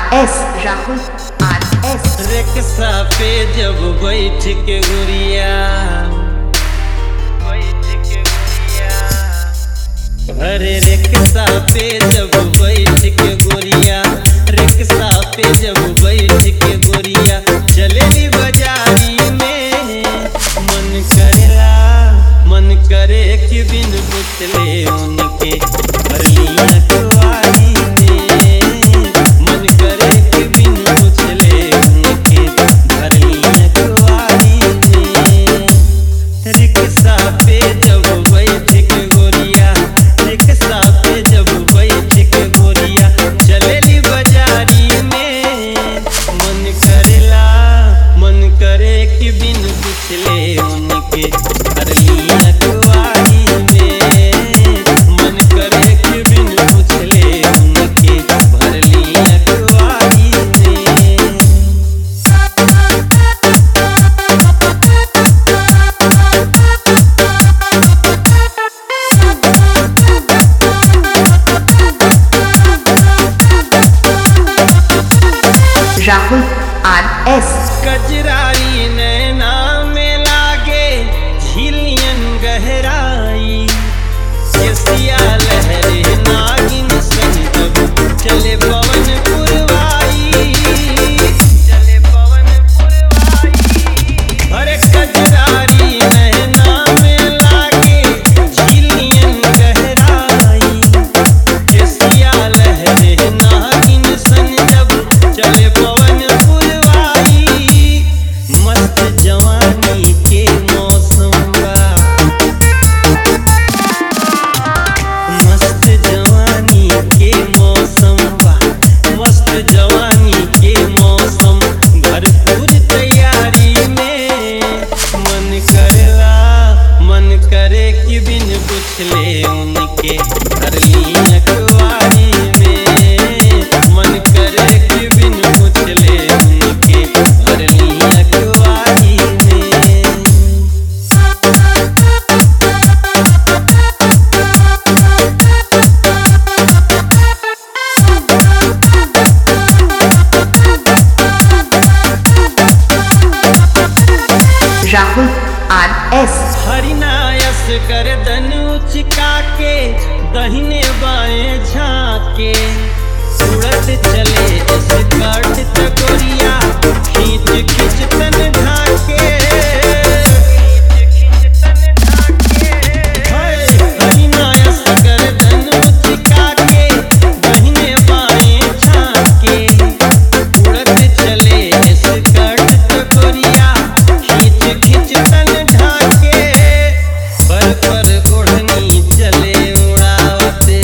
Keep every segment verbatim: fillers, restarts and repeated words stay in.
S Rahul R S. Rickshaw पे जब बैठ के गुड़िया बैठ के गुड़िया अरे रिक्शा पे जब बैठ के गुड़िया रिक्शा पे जब बैठ के गुड़िया चलेली बाजारी में मन करेला मन करे कि बिन पुछले उनके भरलिया कुआरी में मन करे कि बिन पुछले उनके भरलिया कुआरी में। रिक्शा पे जब बैठ के गोरिया रिक्शा पे जब बैठ के गोरिया चलेली बाजारी में मन करेला मन करे कि बिन पुछले उनके भरलिया कुआरी में मन करे कि बिन पुछले उनके भरलिया कुआरी में। Rahul R S. कजराई नैना में लागे झिलियन गहराई केसिया लहरे नागिन सन जब चले पवन पुरवाई चले पवन पुरवाई। अरे कजराई नैना में लागे झिलियन गहराई केसिया लहरे नागिन सन जब चले पवन पुरवाई। मस्त जवानी के मौसम बा मस्त जवानी के मौसम बा मस्त जवानी के मौसम भरपूर तैयारी में मन करेला मन करे कि बिन पुछले उनके भरलिया कुआरी में मन करे कि बिन पुछले उनके भरलिया कुआरी में। Rahul R S. हरिनायस गर्दन उचका के दहिने बाएं झाके उड़त चले स्कर्ट तगोरिया खींच खींच तन ढाके हरिनायस गर्दन उचका के दहिने बाएं झाके उड़त चले स्कर्ट तगोरिया खींच खींच तन ढाके पर पर ओढ़नी चले उड़ावते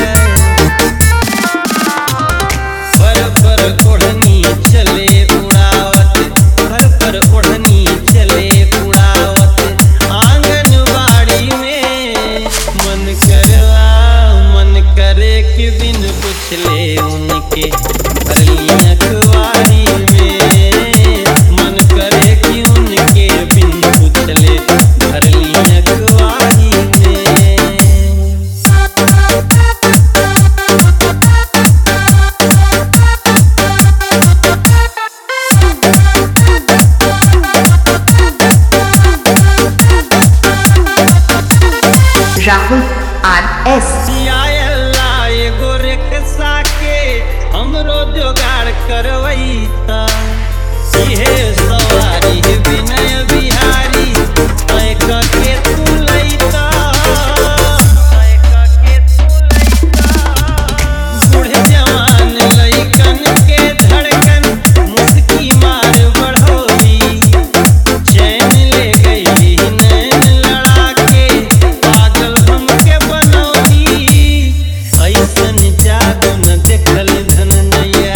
पर पर ओढ़नी चले उड़ावत पर पर ओढ़नी चले उड़ावत आंगनबाड़ी में मन करवा मन करे कि बिन पुछले उनके भरलिया कुआरी में मन करे कि उनके बिन पुछले भरलिया कुआरी में। Rahul R S. सियाला एगो रिक्शा के हमरो जोगाड़ करवैता इहे सवारी विनय बिहारी तय के तू लैता तय के तू लैता। बूढ़े जवान लइकन के धड़कन मुस्की मार बढ़ोली चैन ले गई नैन लड़ा के पागल हमके बनौली। ऐसन जादू न देखल धननैया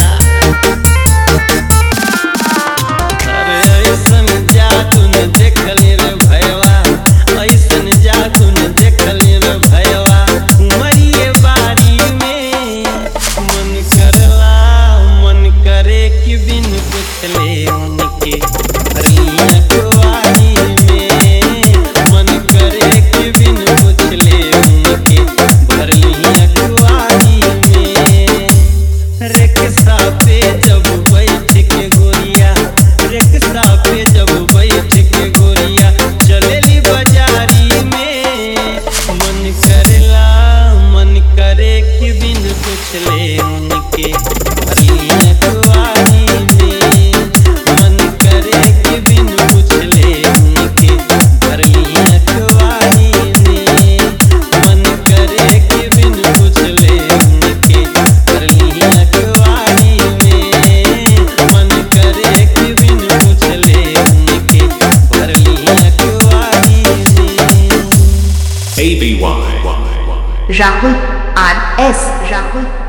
अरे ऐसन जादू न देखल रे भैया ऐसन जादू न देखल रे भैया। उमरिए बारी में मन करला मन करे कि बिन पुछले उनके भरलिया कुआरी में मन करे कि बिन पुछले उनके भरलिया कुआरी में। रिक्शा रिक्शा पे जब बैठ के गोरिया, रिक्शा पे जब बैठ के गोरिया चलेली बाजारी में। मन करेला मन करे कि बिन पूछले उनके भरलिया कुआरी में। मन करे कि बिन पूछले उनके भरलिया कुआरी में। मन करे कि बिन पूछले उनके भरलिया कुआरी में। मन करे कि बिन पूछले उनके भरलिया कुआरी में। A B Y Rahul R S Rahul